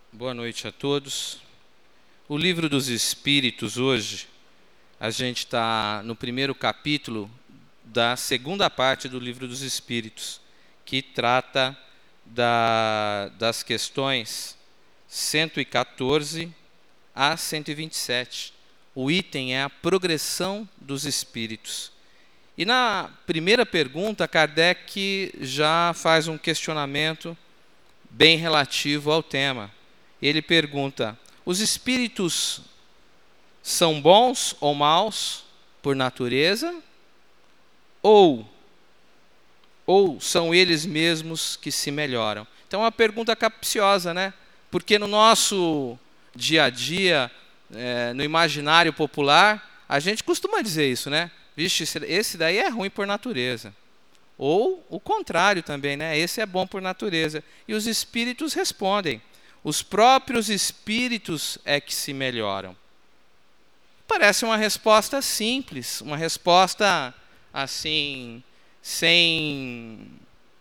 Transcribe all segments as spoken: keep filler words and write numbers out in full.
Boa noite a todos. O Livro dos Espíritos, hoje, a gente está no primeiro capítulo da segunda parte do Livro dos Espíritos, que trata da, das questões cento e quatorze a cento e vinte e sete. O item é a progressão dos espíritos. E na primeira pergunta, Kardec já faz um questionamento bem relativo ao tema. Ele pergunta: os espíritos são bons ou maus por natureza? Ou, ou são eles mesmos que se melhoram? Então é uma pergunta capciosa, né? Porque no nosso dia a dia, é, no imaginário popular, a gente costuma dizer isso, né? Vixe, esse daí é ruim por natureza. Ou o contrário também, né? Esse é bom por natureza. E os espíritos respondem: os próprios espíritos é que se melhoram. Parece uma resposta simples, uma resposta assim, sem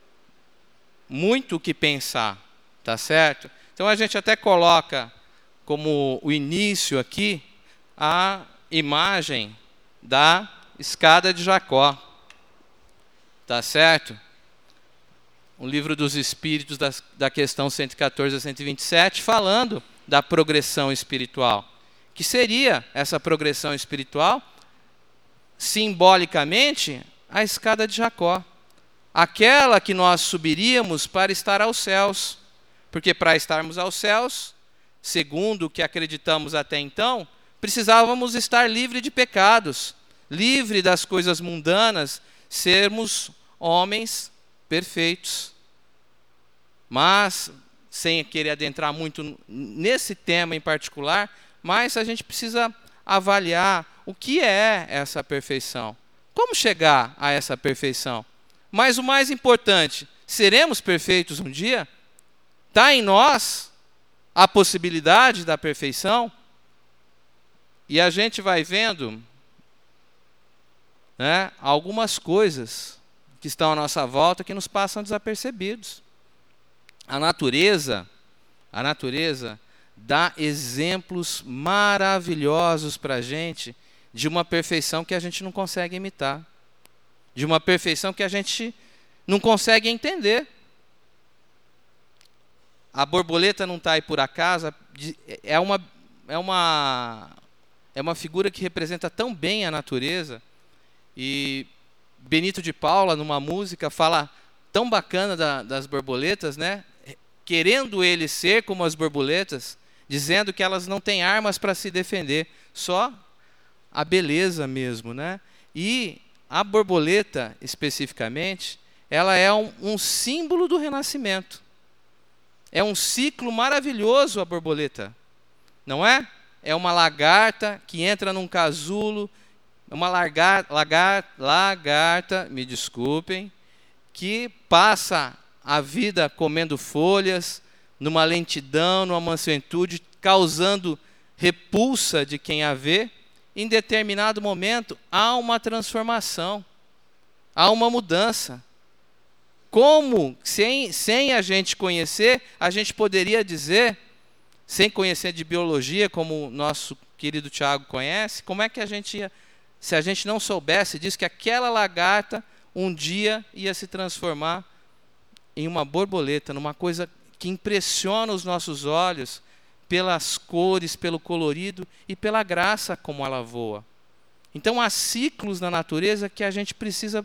muito o que pensar, tá certo? Então a gente até coloca como o início aqui a imagem da escada de Jacó, tá certo? O Livro dos Espíritos, da, da questão cento e quatorze a cento e vinte e sete, falando da progressão espiritual. Que seria essa progressão espiritual? Simbolicamente, a escada de Jacó. Aquela que nós subiríamos para estar aos céus. Porque para estarmos aos céus, segundo o que acreditamos até então, precisávamos estar livre de pecados, livre das coisas mundanas, sermos homens perfeitos. Mas, sem querer adentrar muito nesse tema em particular, mas a gente precisa avaliar o que é essa perfeição. Como chegar a essa perfeição? Mas o mais importante, seremos perfeitos um dia? Está em nós a possibilidade da perfeição? E a gente vai vendo, né, algumas coisas que estão à nossa volta que nos passam desapercebidos. A natureza, a natureza dá exemplos maravilhosos para a gente de uma perfeição que a gente não consegue imitar, de uma perfeição que a gente não consegue entender. A borboleta não está aí por acaso, é uma, é uma, é uma figura que representa tão bem a natureza. E Benito de Paula, numa música, fala tão bacana da, das borboletas, né? Querendo ele ser como as borboletas, dizendo que elas não têm armas para se defender, só a beleza mesmo, né? E a borboleta, especificamente, ela é um, um símbolo do renascimento. É um ciclo maravilhoso a borboleta, não é? É uma lagarta que entra num casulo, uma lagar, lagar, lagarta, me desculpem, que passa a vida comendo folhas, numa lentidão, numa mansuetude, causando repulsa de quem a vê. Em determinado momento, há uma transformação, há uma mudança. Como, sem, sem a gente conhecer, a gente poderia dizer, sem conhecer de biologia, como o nosso querido Tiago conhece, como é que a gente ia, se a gente não soubesse disso, que aquela lagarta um dia ia se transformar em uma borboleta, numa coisa que impressiona os nossos olhos pelas cores, pelo colorido e pela graça como ela voa. Então há ciclos na natureza que a gente precisa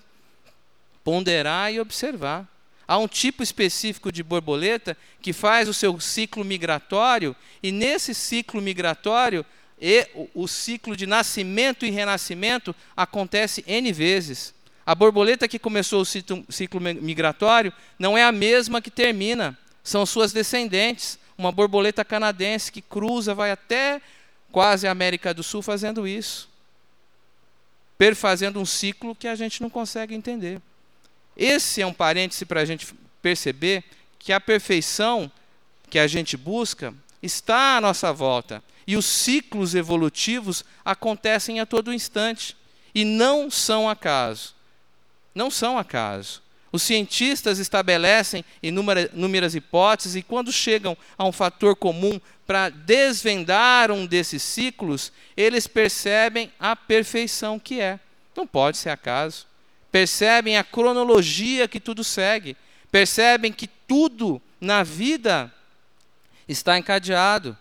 ponderar e observar. Há um tipo específico de borboleta que faz o seu ciclo migratório, e nesse ciclo migratório, e o, o ciclo de nascimento e renascimento acontece N vezes. A borboleta que começou o ciclo, ciclo migratório não é a mesma que termina, são suas descendentes. Uma borboleta canadense que cruza, vai até quase a América do Sul fazendo isso, perfazendo um ciclo que a gente não consegue entender. Esse é um parêntese para a gente perceber que a perfeição que a gente busca está à nossa volta. E os ciclos evolutivos acontecem a todo instante. E não são acaso. Não são acaso. Os cientistas estabelecem inúmeras hipóteses e quando chegam a um fator comum para desvendar um desses ciclos, eles percebem a perfeição que é. Não pode ser acaso. Percebem a cronologia que tudo segue. Percebem que tudo na vida está encadeado.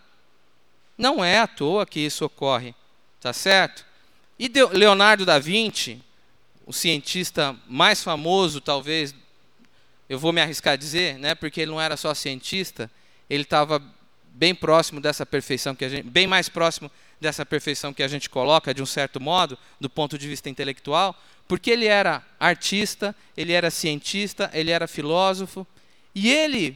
Não é à toa que isso ocorre, tá certo? E Leonardo da Vinci, o cientista mais famoso, talvez, eu vou me arriscar a dizer, né, porque ele não era só cientista, ele estava bem próximo dessa perfeição, que a gente, bem mais próximo dessa perfeição que a gente coloca, de um certo modo, do ponto de vista intelectual, porque ele era artista, ele era cientista, ele era filósofo, e ele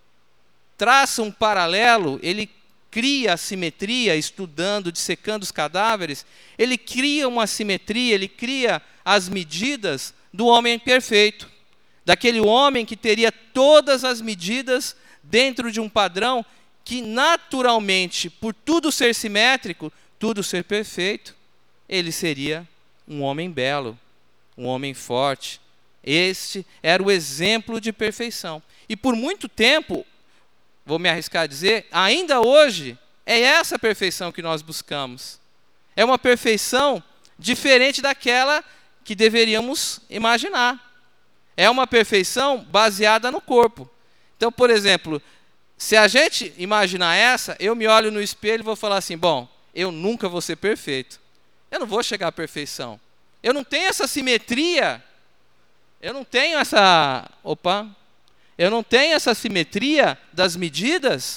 traça um paralelo, ele cria a simetria, estudando, dissecando os cadáveres, ele cria uma simetria, ele cria as medidas do homem perfeito, daquele homem que teria todas as medidas dentro de um padrão que naturalmente, por tudo ser simétrico, tudo ser perfeito, ele seria um homem belo, um homem forte. Este era o exemplo de perfeição. E por muito tempo, vou me arriscar a dizer, ainda hoje, é essa perfeição que nós buscamos. É uma perfeição diferente daquela que deveríamos imaginar. É uma perfeição baseada no corpo. Então, por exemplo, se a gente imaginar essa, eu me olho no espelho e vou falar assim, bom, eu nunca vou ser perfeito. Eu não vou chegar à perfeição. Eu não tenho essa simetria. Eu não tenho essa... Opa... Eu não tenho essa simetria das medidas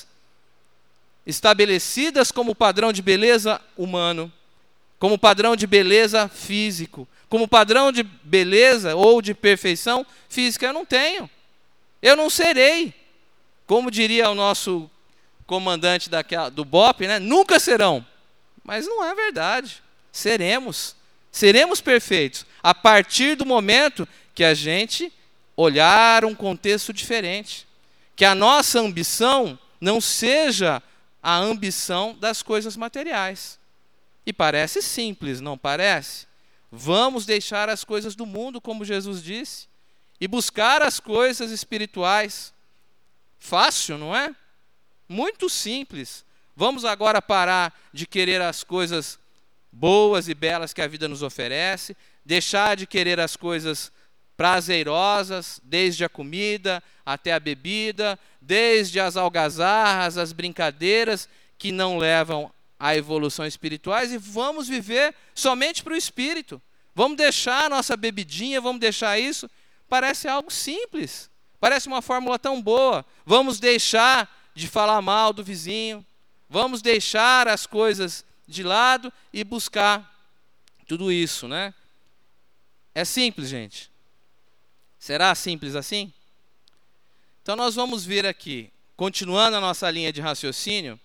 estabelecidas como padrão de beleza humano, como padrão de beleza físico, como padrão de beleza ou de perfeição física. Eu não tenho. Eu não serei. Como diria o nosso comandante daquela, do B O P, né? Nunca serão. Mas não é verdade. Seremos. Seremos perfeitos a partir do momento que a gente olhar um contexto diferente. Que a nossa ambição não seja a ambição das coisas materiais. E parece simples, não parece? Vamos deixar as coisas do mundo, como Jesus disse, e buscar as coisas espirituais. Fácil, não é? Muito simples. Vamos agora parar de querer as coisas boas e belas que a vida nos oferece, deixar de querer as coisas prazerosas, desde a comida até a bebida, desde as algazarras, as brincadeiras que não levam à evolução espirituais, e vamos viver somente para o espírito. Vamos deixar a nossa bebidinha, vamos deixar isso. Parece algo simples, parece uma fórmula tão boa. Vamos deixar de falar mal do vizinho, vamos deixar as coisas de lado e buscar tudo isso, né? É simples, gente. Será simples assim? Então nós vamos ver aqui, continuando a nossa linha de raciocínio,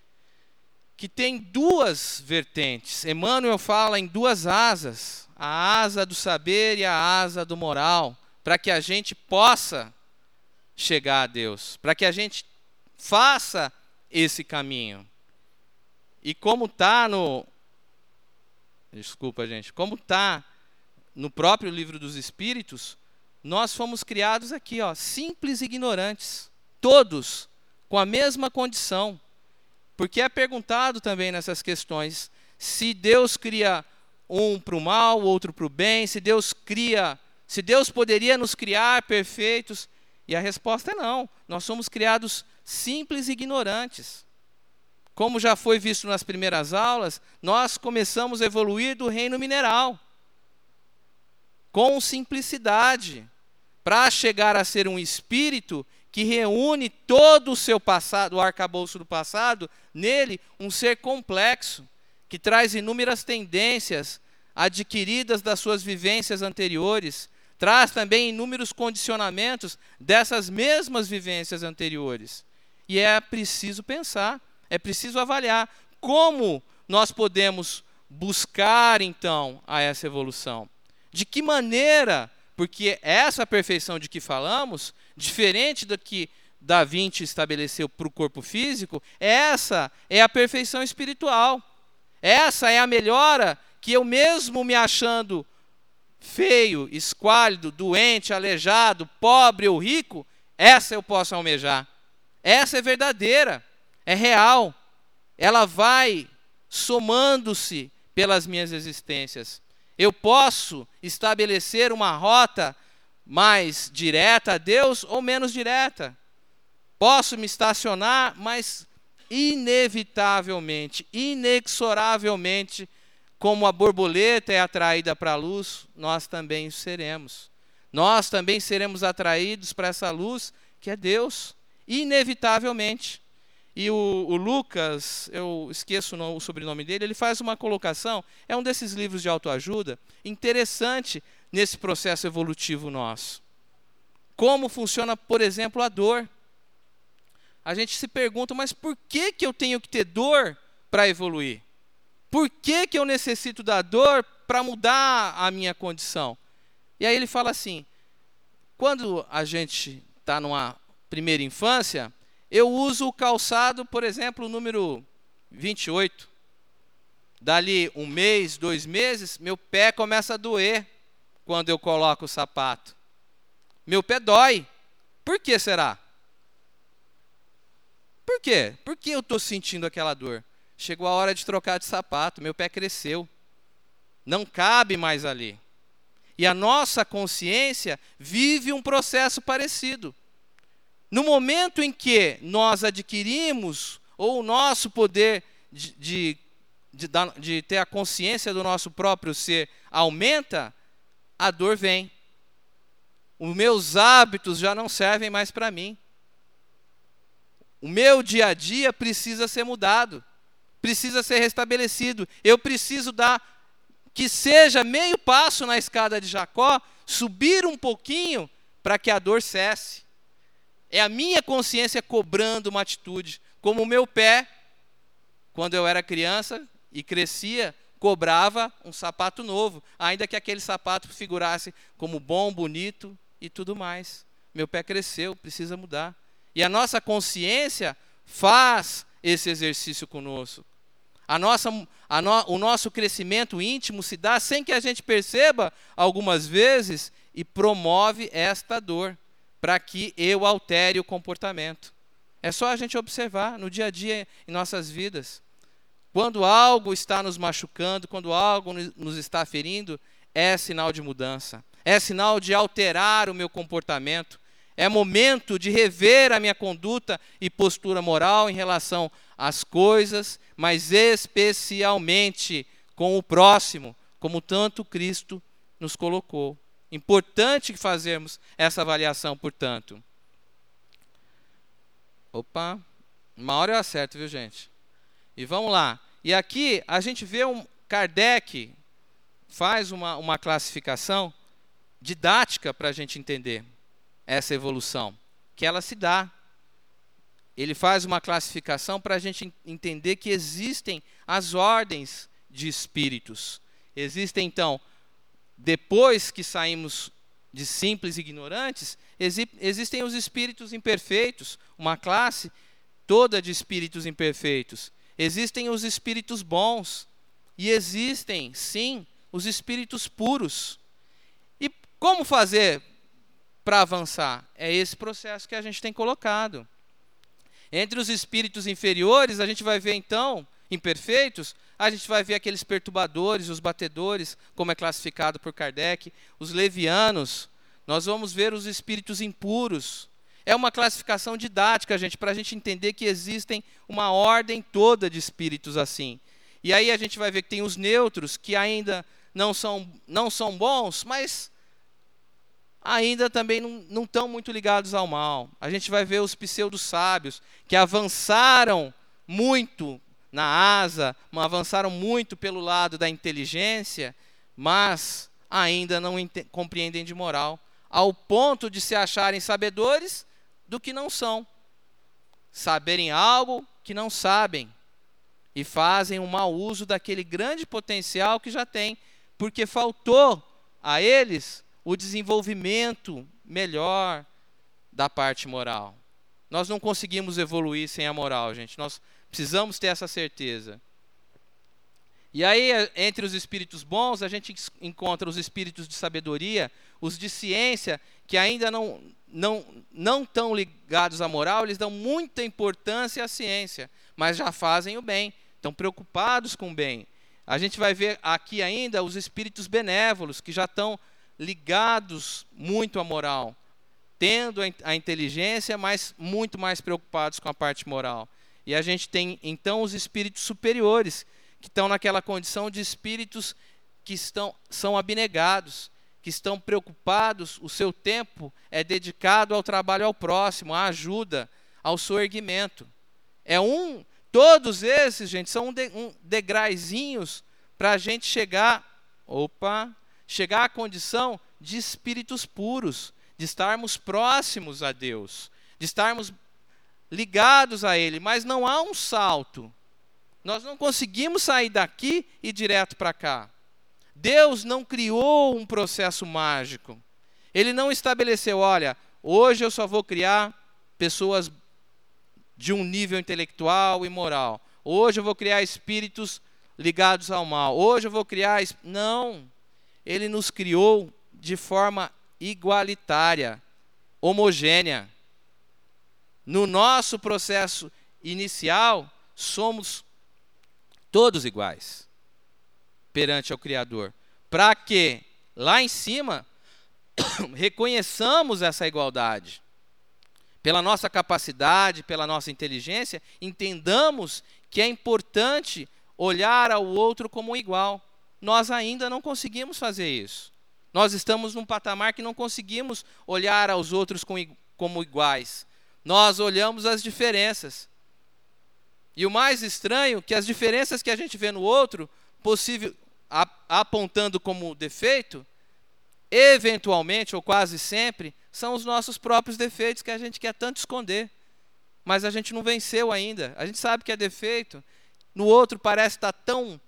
que tem duas vertentes. Emmanuel fala em duas asas, a asa do saber e a asa do moral, para que a gente possa chegar a Deus, para que a gente faça esse caminho. E como está no... Desculpa, gente. Como está no próprio Livro dos Espíritos, nós fomos criados aqui, ó, simples e ignorantes, todos com a mesma condição. Porque é perguntado também nessas questões, se Deus cria um para o mal, outro para o bem, se Deus cria, se Deus poderia nos criar perfeitos, e a resposta é não. Nós somos criados simples e ignorantes. Como já foi visto nas primeiras aulas, nós começamos a evoluir do reino mineral, com simplicidade, para chegar a ser um espírito que reúne todo o seu passado, o arcabouço do passado, nele um ser complexo, que traz inúmeras tendências adquiridas das suas vivências anteriores, traz também inúmeros condicionamentos dessas mesmas vivências anteriores. E é preciso pensar, é preciso avaliar como nós podemos buscar, então, a essa evolução. De que maneira, porque essa perfeição de que falamos, diferente do que Da Vinci estabeleceu para o corpo físico, essa é a perfeição espiritual. Essa é a melhora que eu mesmo me achando feio, esquálido, doente, aleijado, pobre ou rico, essa eu posso almejar. Essa é verdadeira, é real. Ela vai somando-se pelas minhas existências. Eu posso estabelecer uma rota mais direta a Deus ou menos direta. Posso me estacionar, mas inevitavelmente, inexoravelmente, como a borboleta é atraída para a luz, nós também seremos. Nós também seremos atraídos para essa luz que é Deus, inevitavelmente. E o, o Lucas, eu esqueço o, o sobrenome dele, ele faz uma colocação, é um desses livros de autoajuda, interessante nesse processo evolutivo nosso. Como funciona, por exemplo, a dor. A gente se pergunta, mas por que, que eu tenho que ter dor para evoluir? Por que, que eu necessito da dor para mudar a minha condição? E aí ele fala assim, quando a gente está numa primeira infância, eu uso o calçado, por exemplo, o número vinte e oito. Dali um mês, dois meses, meu pé começa a doer quando eu coloco o sapato. Meu pé dói. Por que será? Por quê? Por que eu estou sentindo aquela dor? Chegou a hora de trocar de sapato, meu pé cresceu. Não cabe mais ali. E a nossa consciência vive um processo parecido. No momento em que nós adquirimos, ou o nosso poder de, de, de, de ter a consciência do nosso próprio ser aumenta, a dor vem. Os meus hábitos já não servem mais para mim. O meu dia a dia precisa ser mudado, precisa ser restabelecido. Eu preciso dar, que seja meio passo na escada de Jacó, subir um pouquinho para que a dor cesse. É a minha consciência cobrando uma atitude, como o meu pé, quando eu era criança e crescia, cobrava um sapato novo, ainda que aquele sapato figurasse como bom, bonito e tudo mais. Meu pé cresceu, precisa mudar. E a nossa consciência faz esse exercício conosco. A nossa, a no, o nosso crescimento íntimo se dá sem que a gente perceba algumas vezes e promove esta dor para que eu altere o comportamento. É só a gente observar no dia a dia em nossas vidas. Quando algo está nos machucando, quando algo nos está ferindo, é sinal de mudança. É sinal de alterar o meu comportamento. É momento de rever a minha conduta e postura moral em relação às coisas, mas especialmente com o próximo, como tanto Cristo nos colocou. Importante que fazermos essa avaliação, portanto. Opa, uma hora eu acerto, viu, gente? E vamos lá. E aqui a gente vê um Kardec faz uma, uma classificação didática para a gente entender essa evolução, que ela se dá. Ele faz uma classificação para a gente entender que existem as ordens de espíritos. Existem, então, depois que saímos de simples e ignorantes, exi existem os espíritos imperfeitos, uma classe toda de espíritos imperfeitos. Existem os espíritos bons e existem, sim, os espíritos puros. E como fazer para avançar? É esse processo que a gente tem colocado. Entre os espíritos inferiores, a gente vai ver, então, imperfeitos, a gente vai ver aqueles perturbadores, os batedores, como é classificado por Kardec, os levianos, nós vamos ver os espíritos impuros. É uma classificação didática, gente, para a gente entender que existem uma ordem toda de espíritos assim. E aí a gente vai ver que tem os neutros, que ainda não são, não são bons, mas ainda também não, não estão muito ligados ao mal. A gente vai ver os pseudo-sábios, que avançaram muito na asa, avançaram muito pelo lado da inteligência, mas ainda não compreendem de moral, ao ponto de se acharem sabedores do que não são. Saberem algo que não sabem. E fazem um mau uso daquele grande potencial que já têm, porque faltou a eles o desenvolvimento melhor da parte moral. Nós não conseguimos evoluir sem a moral, gente. Nós precisamos ter essa certeza. E aí, entre os espíritos bons, a gente encontra os espíritos de sabedoria, os de ciência, que ainda não não não estão ligados à moral, eles dão muita importância à ciência, mas já fazem o bem, estão preocupados com o bem. A gente vai ver aqui ainda os espíritos benévolos, que já estão ligados muito à moral, tendo a inteligência, mas muito mais preocupados com a parte moral. E a gente tem, então, os espíritos superiores, que estão naquela condição de espíritos que estão, são abnegados, que estão preocupados, o seu tempo é dedicado ao trabalho ao próximo, à ajuda, ao soerguimento. É um, todos esses, gente, são um, de, um degraizinhos para a gente chegar, opa, chegar à condição de espíritos puros, de estarmos próximos a Deus, de estarmos ligados a Ele, mas não há um salto. Nós não conseguimos sair daqui e ir direto para cá. Deus não criou um processo mágico. Ele não estabeleceu, olha, hoje eu só vou criar pessoas de um nível intelectual e moral. Hoje eu vou criar espíritos ligados ao mal. Hoje eu vou criar... Não. Ele nos criou de forma igualitária, homogênea. No nosso processo inicial, somos todos iguais perante ao Criador, para que lá em cima reconheçamos essa igualdade. Pela nossa capacidade, pela nossa inteligência, entendamos que é importante olhar ao outro como um igual. Nós ainda não conseguimos fazer isso. Nós estamos num patamar que não conseguimos olhar aos outros como iguais. Nós olhamos as diferenças. E o mais estranho é que as diferenças que a gente vê no outro, possível, apontando como defeito, eventualmente ou quase sempre, são os nossos próprios defeitos que a gente quer tanto esconder. Mas a gente não venceu ainda. A gente sabe que é defeito. No outro parece estar tão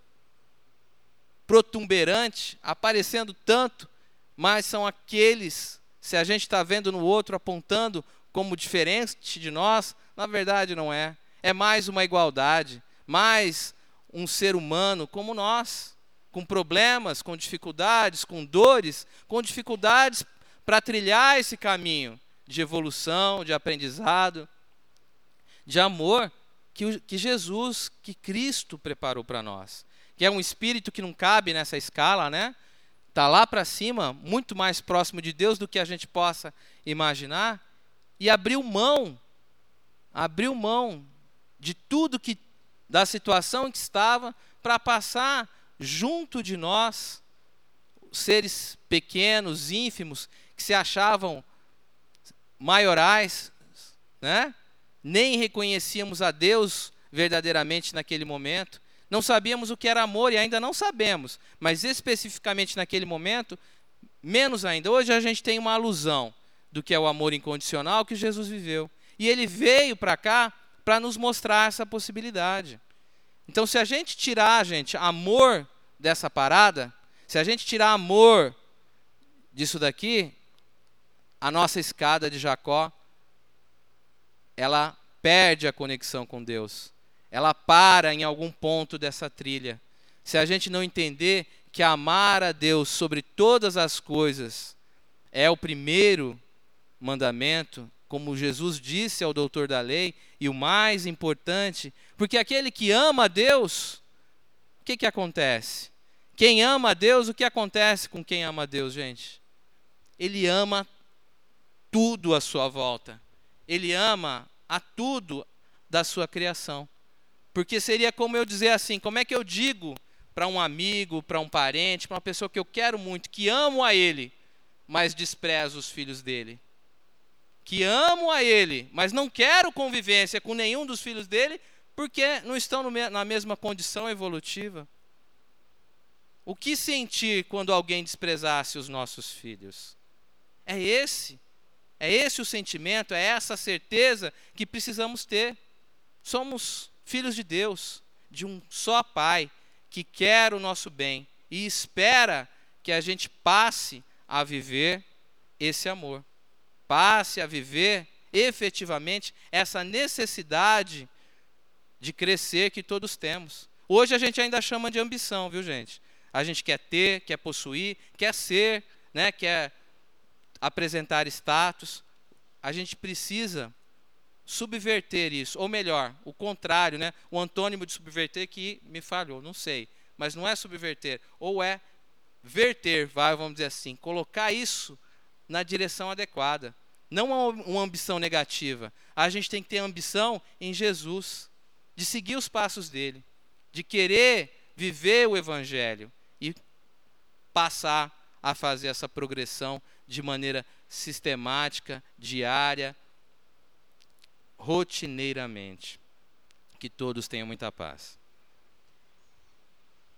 protuberante, aparecendo tanto, mas são aqueles, se a gente está vendo no outro apontando como diferente de nós, na verdade não é. É mais uma igualdade, mais um ser humano como nós, com problemas, com dificuldades, com dores, com dificuldades para trilhar esse caminho de evolução, de aprendizado, de amor que, que Jesus, que Cristo preparou para nós. Que é um espírito que não cabe nessa escala, né? Está lá para cima, muito mais próximo de Deus do que a gente possa imaginar, e abriu mão, abriu mão de tudo que, da situação em que estava, para passar junto de nós, seres pequenos, ínfimos, que se achavam maiorais, né? Nem reconhecíamos a Deus verdadeiramente naquele momento, não sabíamos o que era amor e ainda não sabemos, mas especificamente naquele momento, menos ainda. Hoje a gente tem uma alusão do que é o amor incondicional que Jesus viveu. E ele veio para cá para nos mostrar essa possibilidade. Então, se a gente tirar, gente, amor dessa parada, se a gente tirar amor disso daqui, a nossa escada de Jacó, ela perde a conexão com Deus. Ela para em algum ponto dessa trilha. Se a gente não entender que amar a Deus sobre todas as coisas é o primeiro mandamento, como Jesus disse ao doutor da lei, e o mais importante, porque aquele que ama a Deus, o que que acontece? Quem ama a Deus, o que acontece com quem ama a Deus, gente? Ele ama tudo à sua volta. Ele ama a tudo da sua criação. Porque seria como eu dizer assim, como é que eu digo para um amigo, para um parente, para uma pessoa que eu quero muito, que amo a ele, mas desprezo os filhos dele? Que amo a ele, mas não quero convivência com nenhum dos filhos dele, porque não estão no me- na mesma condição evolutiva. O que sentir quando alguém desprezasse os nossos filhos? É esse, é esse o sentimento, é essa certeza que precisamos ter. Somos filhos de Deus, de um só Pai, que quer o nosso bem e espera que a gente passe a viver esse amor. Passe a viver efetivamente essa necessidade de crescer que todos temos. Hoje a gente ainda chama de ambição, viu, gente? A gente quer ter, quer possuir, quer ser, né? Quer apresentar status. A gente precisa subverter isso, ou melhor, o contrário, né? O antônimo de subverter que me falhou, não sei, mas não é subverter, ou é verter, vai, vamos dizer assim, colocar isso na direção adequada. Não uma ambição negativa. A gente tem que ter ambição em Jesus, de seguir os passos dele, de querer viver o evangelho e passar a fazer essa progressão de maneira sistemática, diária, rotineiramente. Que todos tenham muita paz.